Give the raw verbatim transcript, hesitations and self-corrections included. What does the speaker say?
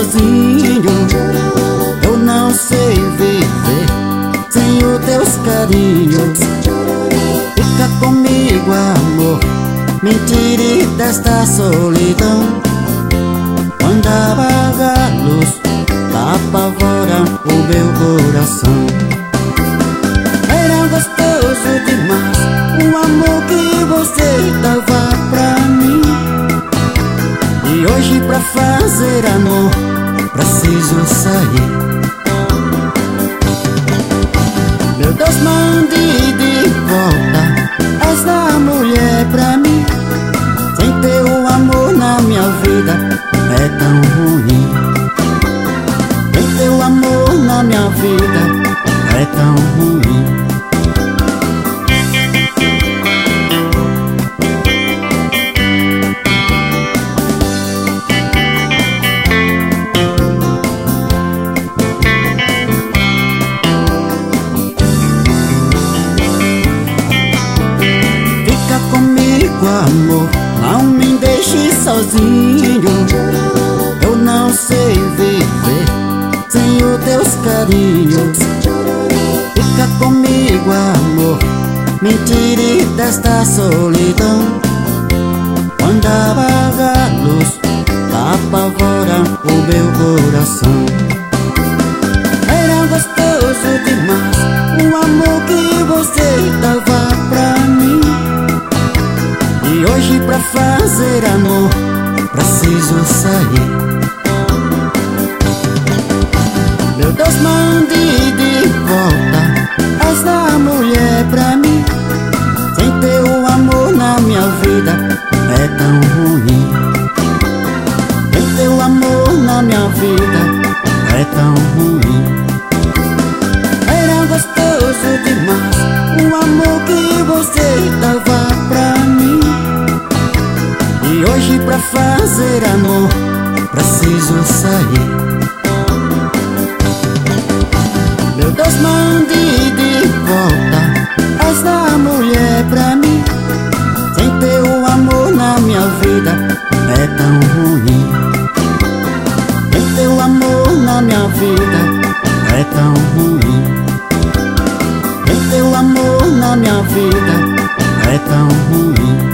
sozinho. Eu não sei viver sem os teus carinhos. Fica comigo, amor, me tire desta solidão. Quando apaga a luz, apavora o meu coração. Era gostoso demais o amor que você dava pra mim. E hoje pra fazer amor preciso sair. Meu Deus, mande de volta essa mulher pra mim. Sem ter o amor na minha vida é tão ruim. Sem ter o amor na minha vida é tão ruim. Amor, não me deixe sozinho. Eu não sei viver sem os teus carinhos. Fica comigo, amor, me tire desta solidão. Quando apaga a luz, apavora o meu coração. Era gostoso demais o amor que você dava pra mim. E hoje pra fazer amor preciso sair. Meu Deus, mande de volta essa mulher pra mim. Sem ter o amor na minha vida é tão ruim. Sem ter o amor na minha vida é tão ruim. Era gostoso demais o amor que você dava pra mim. E hoje pra fazer amor preciso sair. Meu Deus, mande de volta essa mulher pra mim. Sem ter o amor na minha vida é tão ruim. Sem ter o amor na minha vida é tão ruim. Sem ter o amor na minha vida é tão ruim.